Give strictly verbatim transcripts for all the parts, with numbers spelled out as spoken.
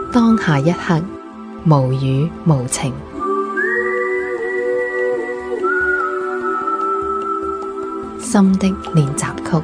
當下一刻，無語無情。心的練習曲。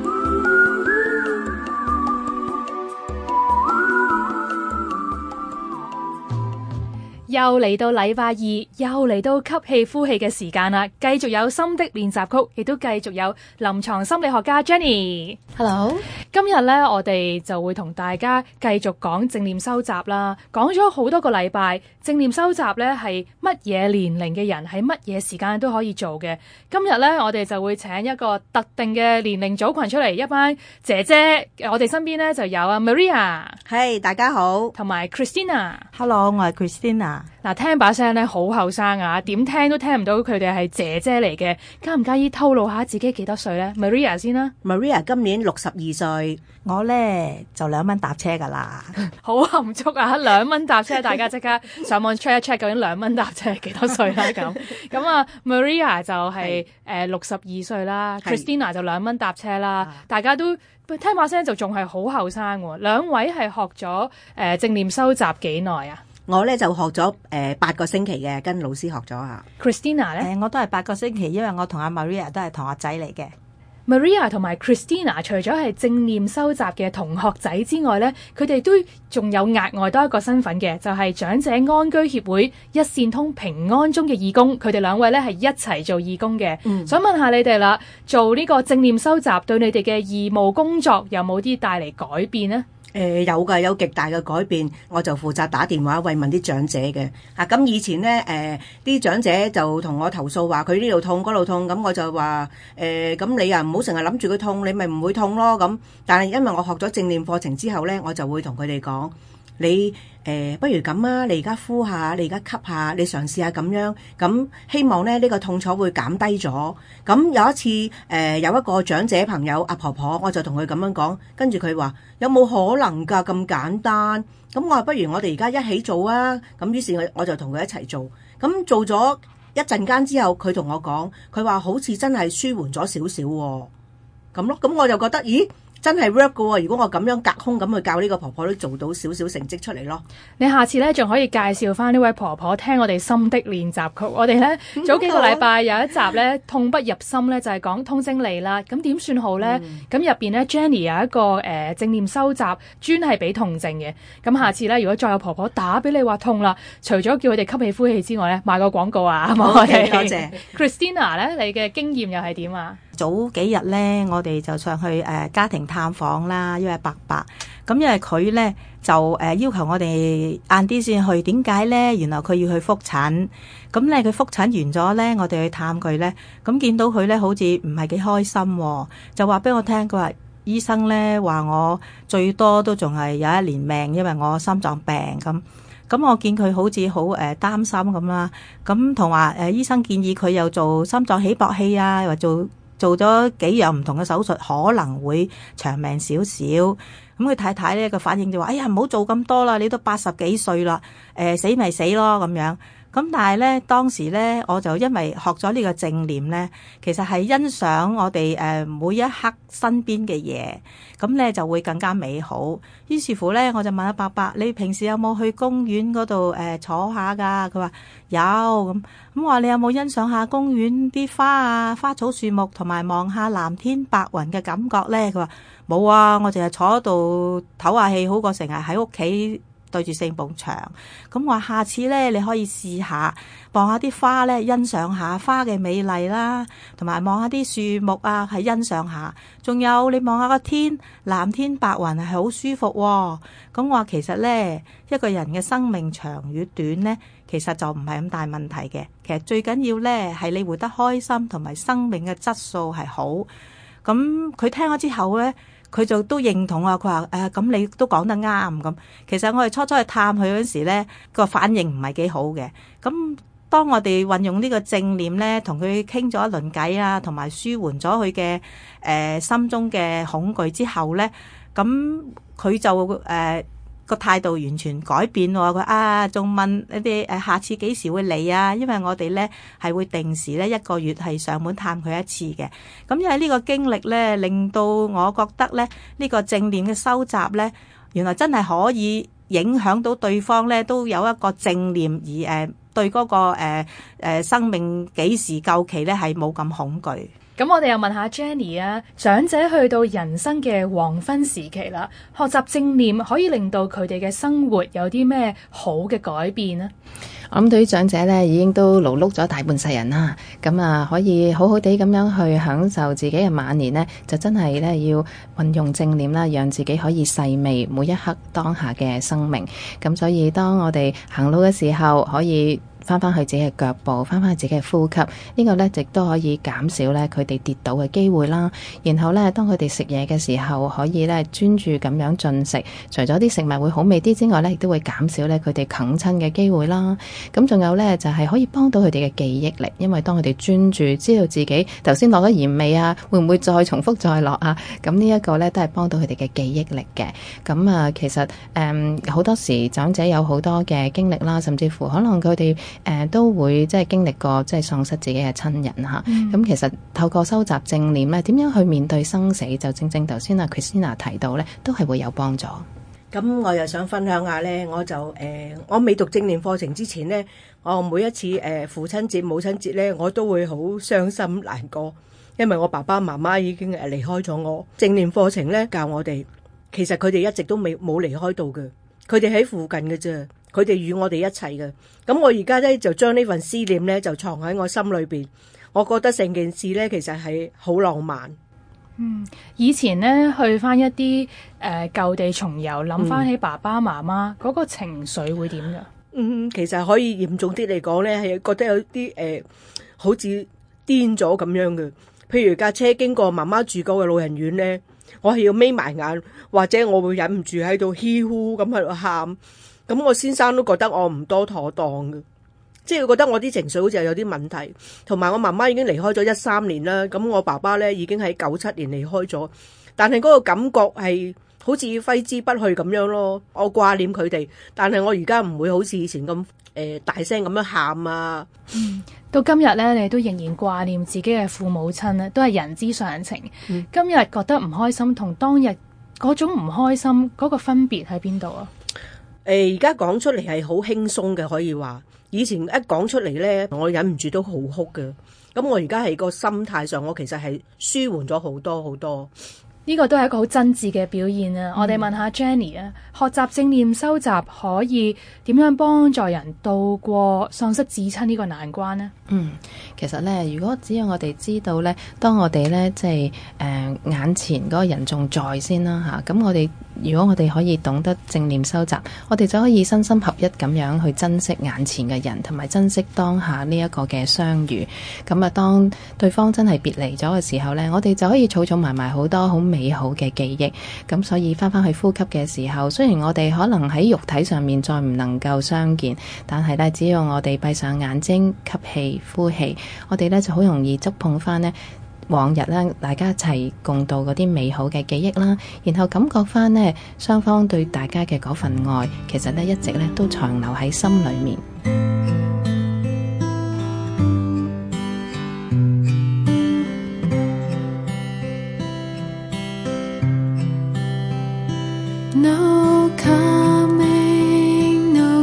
又嚟到禮拜二，又嚟到吸氣呼氣嘅時間啦！繼續有心的練習曲，亦都繼續有臨床心理學家 Jenny。 Hello， 今日咧，我哋就會同大家繼續講正念修習啦。講咗好多個禮拜，正念修習咧係乜嘢年齡嘅人喺乜嘢時間都可以做嘅。今日咧，我哋就會請一個特定嘅年齡組群出嚟，一班姐姐。我哋身邊咧就有阿 Maria， 係、hey, 大家好， 同埋 Christina。Hello， 我係 Christina。 嗱，聽把聲咧好後生啊，點聽都聽唔到佢哋係姐姐嚟嘅。介唔介意透露下自己幾多歲咧 ？Maria 先啦。 Maria 今年六十二歲，我咧就兩蚊搭車噶啦。 好含蓄啊！兩蚊搭車，大家即刻上網 check 一 check 究竟兩蚊搭車係幾多歲啦？咁咁啊 ，Maria 就係誒六十二歲啦 ，Christina 就兩蚊搭車啦。大家都聽把聲就仲係好後生喎。兩位係學咗誒、呃、正念修習幾耐啊？ 我咧就學咗誒八個星期嘅，跟老師學咗下。 Christina 咧， 誒、呃、我都係八個星期，因為我同阿 Maria 都係同學仔嚟嘅。 Maria 同埋 Christina 除咗係正念修習嘅同學仔之外咧，佢哋都仲有額外多一個身份嘅，就係、是、長者安居協會一線通平安鐘嘅義工。佢哋兩位咧係一齊做義工嘅。嗯、想問下你哋啦，做呢個正念修習對你哋嘅義務工作有冇啲帶嚟改變呢？ 誒、呃、有㗎，有極大嘅改變。我就負責打電話慰問啲長者嘅。啊，咁以前咧誒啲長者就同我投訴話佢呢度痛嗰度痛，咁我就話誒咁你啊唔好成日諗住佢痛，你咪唔會痛咯咁。但係因為我學咗正念課程之後咧，我就會同佢哋講，你誒、呃、不如咁啊，你而家呼下，你而家吸下，你嘗試下咁樣，咁希望咧呢、呢個痛楚會減低咗。咁有一次誒、呃、有一個長者朋友阿婆婆，我就同佢咁樣講，跟住佢話有冇可能㗎咁簡單？咁我話不如我哋而家一起做啊！咁於是我我就同佢一齊做。咁做咗一陣間之後，佢同我講，佢話好似真係舒緩咗少少喎。咁咯，咁我就覺得，咦？真係 work 㗎喎！如果我咁樣隔空咁去教呢個婆婆，都做到少少成績出嚟咯。 你下次咧仲可以介紹翻呢位婆婆聽我哋心的練習曲。我哋咧早幾個禮拜有一集咧痛不入心咧，就係講通精理啦。咁點算好咧？咁入邊咧 Jenny 有一個誒、呃、正念修習專係俾痛症嘅。咁下次咧，如果再有婆婆打俾你話痛啦，除咗叫佢哋吸氣呼氣之外咧，賣個廣告啊！好 ，okay，多謝。 Christina 咧，你嘅經驗又係點啊？ 早幾日咧，我哋就上去誒、呃、家庭探訪啦，因為伯伯咁，因為佢咧就誒、呃、要求我哋晏啲先去，點解咧？原來佢要去復診，咁咧佢復診完咗咧，我哋去探佢咧，咁見到佢咧好似唔係幾開心、喎，就話俾我聽，佢話醫生咧話我最多都仲係有一年命，因為我心臟病咁。咁我見佢好似好誒擔心咁啦，咁同話誒醫生建議佢又做心臟起搏器啊，又話做。做咗幾樣唔同嘅手術，可能會長命少少。咁佢太太咧個反應就話：哎呀，唔好做咁多啦，你都八十幾歲啦，誒、呃、死咪死咯咁樣。咁但係咧當時咧，我就因為學咗呢個正念咧，其實係欣賞我哋誒每一刻身邊嘅嘢，咁咧就會更加美好。於是乎咧，我就問阿伯伯：你平時有冇去公園嗰度誒坐下㗎？佢話有。咁咁我話你有冇欣賞下公園啲花啊、花草樹木，同埋望下藍天白雲嘅感覺咧？佢話冇啊，我淨係坐喺度唞下氣，好過成日喺屋企對住四埲牆。咁話下次咧，你可以試下望下啲花咧，欣賞下花嘅美麗啦，同埋望下啲樹木啊，係欣賞下。仲有你望下個天，藍天白雲係好舒服喎。咁我話其實咧，一個人嘅生命長與短咧，其實就唔係咁大問題嘅。其實最緊要咧係你活得開心，同埋生命嘅質素係好。咁佢聽咗之後咧，佢就都認同啊！佢話誒咁你都講得啱咁。其實我哋初初去探佢嗰時咧，個反應唔係幾好嘅。咁當我哋運用呢個正念咧，同佢傾咗一輪偈啊，同埋舒緩咗佢嘅誒心中嘅恐懼之後咧，咁佢就誒。呃個態度完全改變喎！佢啊，仲問你哋誒下次幾時會嚟啊？因為我哋咧係會定時咧一個月係上門探佢一次嘅。咁因為呢個經歷咧，令到我覺得咧呢個正念嘅修習咧，原來真係可以影響到對方咧，都有一個正念，而誒、呃、對嗰、那個誒、呃呃、生命幾時夠期咧，係冇咁恐懼。 咁我哋又問下 Jenny 啊，長者去到人生嘅黃昏時期啦，學習正念可以令到佢哋嘅生活有啲咩好嘅改變呢？ 我諗對於長者咧，已經都勞碌咗大半世人啦，咁啊可以好好地咁樣去享受自己嘅晚年呢，就真係咧要運用正念啦，讓自己可以細味每一刻當下嘅生命。咁所以當我哋行路嘅時候，可以翻翻去自己嘅腳步，翻翻去自己嘅呼吸，呢、這個呢亦都可以減少咧佢哋跌倒嘅機會啦。然後呢，當佢哋食嘢嘅時候，可以咧專注咁樣進食，除咗啲食物會好味啲之外呢，亦都會減少咧佢哋啃親嘅機會啦。咁仲有呢，就係、是、可以幫到佢哋嘅記憶力，因為當佢哋專注知道自己頭先落咗鹽味啊，會唔會再重複再落啊？咁呢一個呢，都係幫到佢哋嘅記憶力嘅。咁啊，其實誒好、嗯、多時長者有好多嘅經歷啦，甚至乎可能佢哋誒、呃、都會即係經歷過即係喪失自己嘅親人嚇，咁、嗯、其實透過收集正念咧，點樣去面對生死，就正正頭先阿 Christina 提到咧，都係會有幫助。 咁我又想分享下咧，我就誒、呃、我未讀正念課程之前咧，我每一次誒、呃、父親節、母親節咧，我都會好傷心難過，因為我爸爸媽媽已經誒離開咗我。正念課程咧教我哋，其實佢哋一直都未冇離開到嘅，佢哋喺附近嘅啫。佢哋與我哋一齊嘅，咁我而家咧就將呢份思念咧就藏喺我心裏邊。我覺得成件事咧其實係好浪漫。 嗯，以前咧去翻一啲誒、呃、舊地重遊，諗翻起爸爸媽媽嗰個情緒會點㗎？ 嗯，其實可以嚴重啲嚟講咧，係覺得有啲誒、呃、好似癲咗咁樣嘅。譬如架車經過媽媽住過嘅老人院咧，我係要眯埋眼，或者我會忍唔住喺度嘻呼咁喺度喊。咁我先生都覺得我唔多妥當嘅，即係佢覺得我啲情緒好似係有啲問題，同埋我媽媽已經離開咗一三年啦，咁我爸爸咧已經喺九七年離開咗，但係嗰個感覺係好似揮之不去咁樣咯。我掛念佢哋，但係我而家唔會好似以前咁誒、呃、大聲咁樣喊啊。 嗯，到今日咧，你都仍然掛念自己嘅父母親咧，都係人之常情。嗯、今日覺得唔開心，同當日嗰種唔開心嗰個分別喺邊度啊？ 誒而家講出嚟係好輕鬆嘅，可以話。以前一講出嚟咧，我忍唔住都好哭嘅。咁我而家係個心態上，我其實係舒緩咗好多好多。 呢個都係一個好真摯嘅表現啊！嗯、我哋問下 Jenny 啊，學習正念修習可以點樣幫助人渡過喪失至親呢個難關呢？ 嗯，其實咧，如果只要我哋知道咧，當我哋咧即係誒、呃、眼前嗰個人仲在先啦嚇，咁、啊、我哋如果我哋可以懂得正念修習，我哋就可以身心合一咁樣去珍惜眼前嘅人，同埋珍惜當下呢一個嘅相遇。咁啊，當對方真係別離咗嘅時候咧，我哋就可以儲儲埋埋好多好美好嘅記憶。咁所以翻返去呼吸嘅時候，雖然我哋可能喺肉體上面再唔能夠相見，但係咧，只要我哋閉上眼睛吸氣呼氣，我哋咧就好容易觸碰翻呢往日咧大家一齊共度嗰啲美好嘅記憶啦，然後感覺翻呢雙方對大家嘅嗰份愛，其實咧一直咧都長留喺心裏面。 No coming, no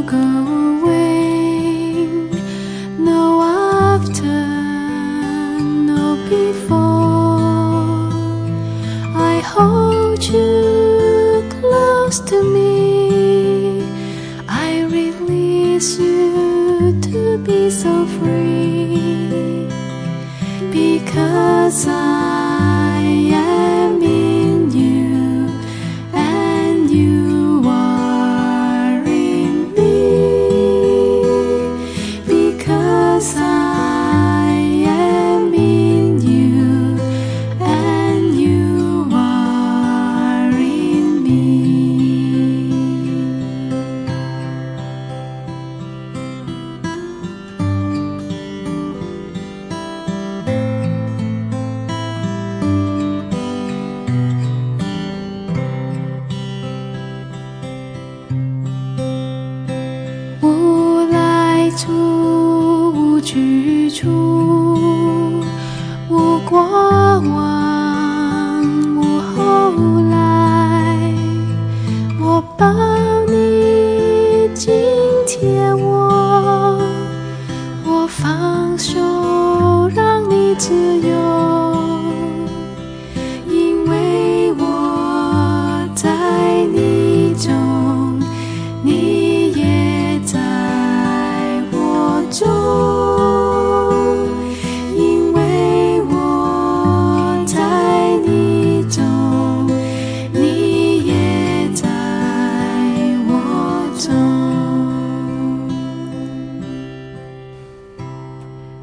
going, no after, no before. I hold you close to me. I release you to be so free. Because I am in you and you are in me. Because I am in you and you are in me.无来处，无去处，无过往，无后来。我抱你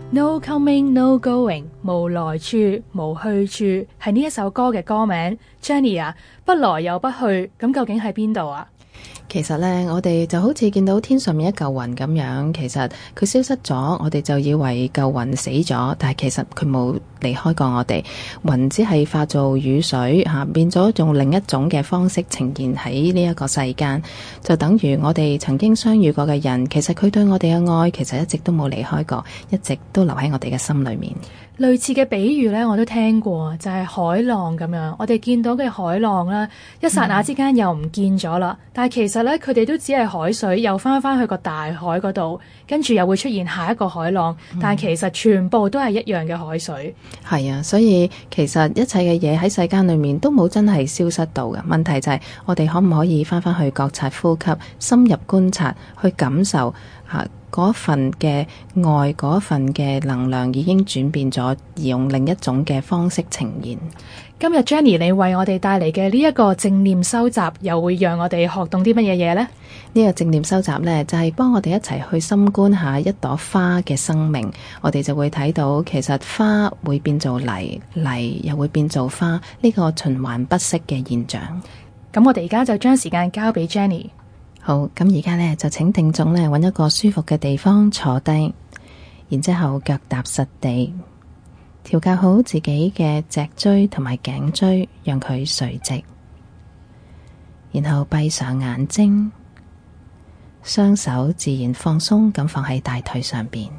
No coming, no going， 無來處，無去處，係呢一首歌嘅歌名。Jenny 啊，不來又不去，咁究竟喺邊度啊？ 其實呢，我哋就好似見到天上面一嚿雲咁樣，其實佢消失咗，我哋就以為嚿雲死咗，但係其實佢冇離開過我哋。雲只係化做雨水吓，變咗用另一種嘅方式呈現喺呢一個世間，就等於我哋曾經相遇過嘅人，其實佢對我哋嘅愛，其實一直都冇離開過，一直都留喺我哋嘅心裏面。 類似嘅比喻呢，我都聽過，就係海浪咁樣。我哋見到嘅海浪啦，一剎那之間又唔見咗啦。嗯、但係其實呢，佢哋都只係海水，又翻返去個大海嗰度，跟住又會出現下一個海浪。嗯、但係其實全部都係一樣嘅海水。 係啊，所以其實一切嘅嘢喺世間裏面都冇真係消失到嘅。問題就係我哋可唔可以翻返去覺察呼吸，深入觀察，去感受吓。嗰份嘅愛，嗰份嘅能量已經轉變咗，而用另一種嘅方式呈現。 今日 Jenny 你為我哋帶嚟嘅呢一個正念修習，又會讓我哋學懂啲乜嘢嘢呢？ 呢個正念修習呢，就係幫我哋一齊去深觀下一朵花嘅生命。我哋就會睇到，其實花會變做泥，泥又會變做花，呢個循環不息嘅現象。 咁我哋而家就將時間交俾 Jenny。 好，咁而家呢，就請聽眾呢揾一個舒服嘅地方坐低，然之後腳踏實地，調校好自己嘅脊椎同埋頸椎，讓佢垂直，然後閉上眼睛，雙手自然放鬆咁放喺大腿上邊。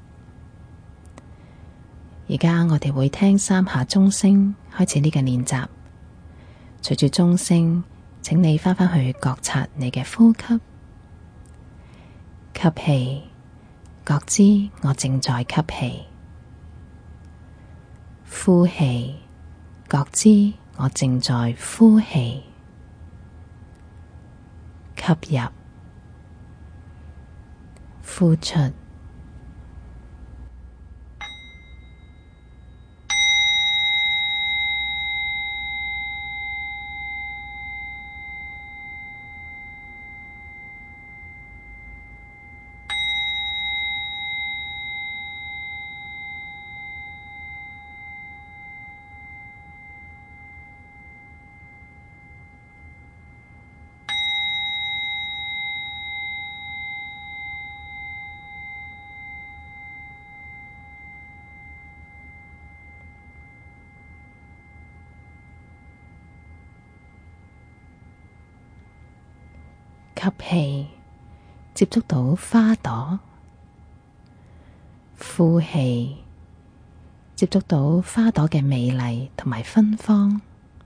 而家我哋會聽三下鐘聲，開始呢個練習。隨住鐘聲，請你翻返去覺察你嘅呼吸，吸氣，覺知我正在吸氣；呼氣，覺知我正在呼氣；吸入，呼出。吸氣，接觸到花朵；呼氣，接觸到花朵嘅美麗同埋芬芳。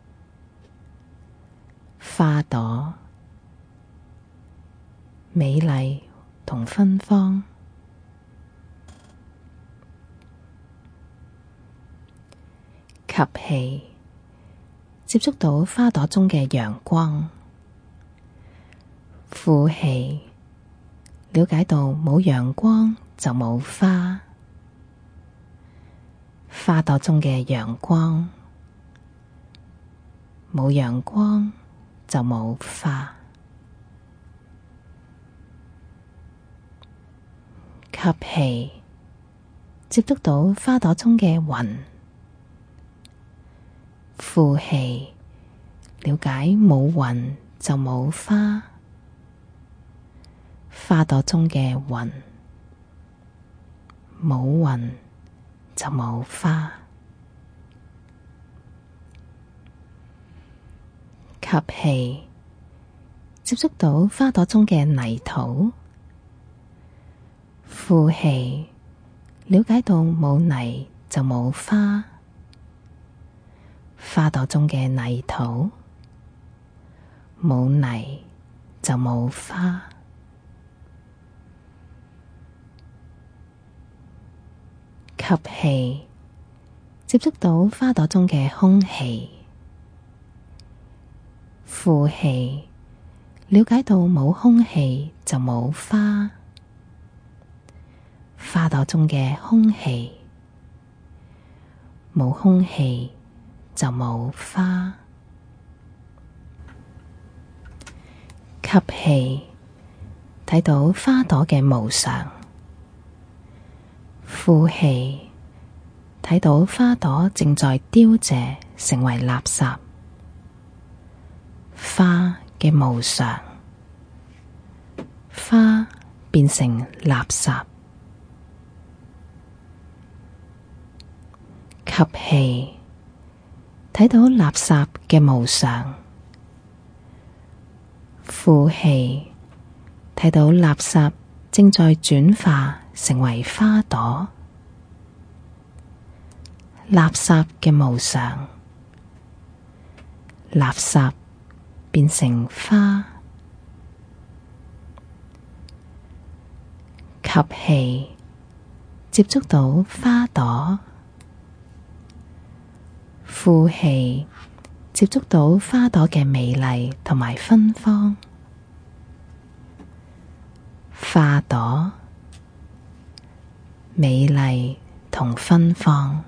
花朵美麗同芬芳。吸氣，接觸到花朵中嘅陽光。呼氣，了解到冇陽光就冇花，花朵中嘅陽光，冇陽光就冇花。吸氣，接觸到花朵中嘅雲。呼氣，了解冇雲就冇花。花朵中嘅雲，冇雲就冇花。吸氣，接觸到花朵中嘅泥土。呼氣，了解到冇泥就冇花。花朵中嘅泥土，冇泥就冇花。吸氣，接觸到花朵中嘅空氣。呼氣，了解到冇空氣就冇花。花朵中嘅空氣，冇空氣就冇花。吸氣，睇到花朵嘅無常。 呼氣，睇到花朵正在凋謝，成為垃圾。花嘅無常，花變成垃圾。吸氣，睇到垃圾嘅無常。呼氣，睇到垃圾正在轉化成為花朵。垃圾嘅無常，垃圾變成花。吸氣，接觸到花朵。呼氣，接觸到花朵嘅美麗同埋芬芳。花朵美麗同芬芳。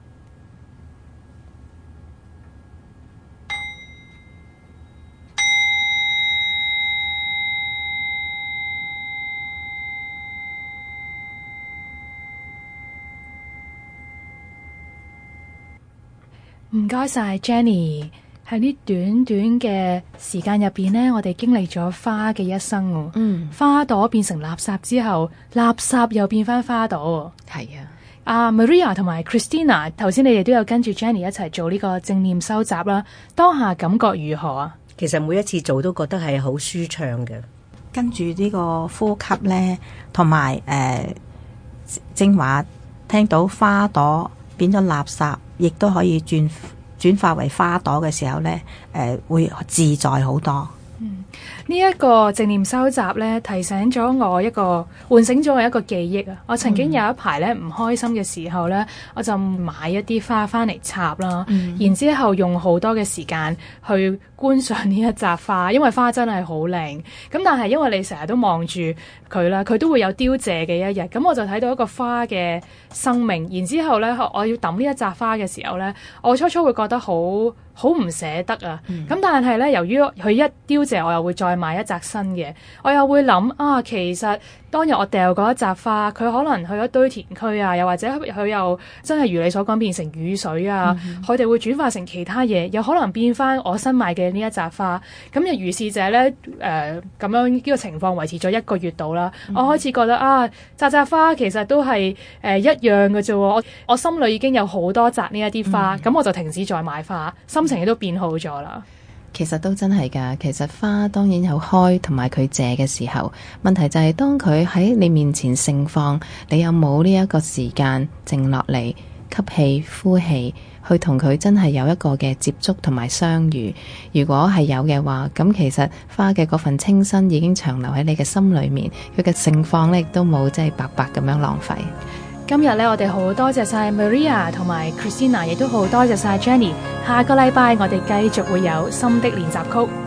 唔該晒 Jenny， 喺呢短短嘅時間入邊呢，我哋經歷咗花嘅一生喎。 嗯， 花朵變成垃圾之後，垃圾又變翻花朵喎。 係啊。 阿、uh, Maria 同埋 Christina， 頭先你哋都有跟住 Jenny 一齊做呢個正念收集啦，當下感覺如何啊？ 其實每一次做都覺得係好舒暢嘅。 跟住呢個呼吸呢，同埋誒正話聽到花朵變咗垃圾，亦都可以轉轉化為花朵嘅時候呢，誒、呃、會自在好多。 嗯，呢、這、一個正念收集咧，提醒咗我一個，喚醒咗我一個記憶啊！我曾經有一排咧唔開心嘅時候咧，我就買一啲花翻嚟插啦，嗯、然之後用好多嘅時間去觀賞呢一扎花，因為花真係好靚。咁但係因為你成日都望住佢啦，佢都會有凋謝嘅一日。咁我就睇到一個花嘅生命，然之後咧，我要抌呢一扎花嘅時候咧，我初初會覺得好好唔捨得啊。咁、嗯、但係咧，由於佢一凋謝，我又會再買一扎新嘅，我又會諗啊，其實當日我掉嗰一扎花，佢可能去咗堆填區啊，又或者佢又真係如你所講變成雨水啊，佢哋、嗯、會轉化成其他嘢，有可能變翻我新買嘅呢一扎花。咁又如是者咧，誒、呃、咁樣呢個情況維持咗一個月度啦。嗯、我開始覺得啊，扎扎花其實都係誒、呃、一樣嘅啫。我我心裏已經有好多扎呢一啲花，咁、嗯、我就停止再買花，心情亦都變好咗啦。 其實都真係㗎，其實花當然有開同埋佢謝嘅時候，問題就係當佢喺你面前盛放，你有冇呢一個時間靜落嚟，吸氣呼氣，去同佢真係有一個嘅接觸同埋相遇？如果係有嘅話，咁其實花嘅嗰份清新已經長留喺你嘅心裏面，佢嘅盛放呢亦都冇即係白白咁樣浪費。 今日咧，我哋好多謝晒 Maria 同埋 Christina， 亦都好多謝晒 Jenny。下個禮拜我哋繼續會有心的練習曲。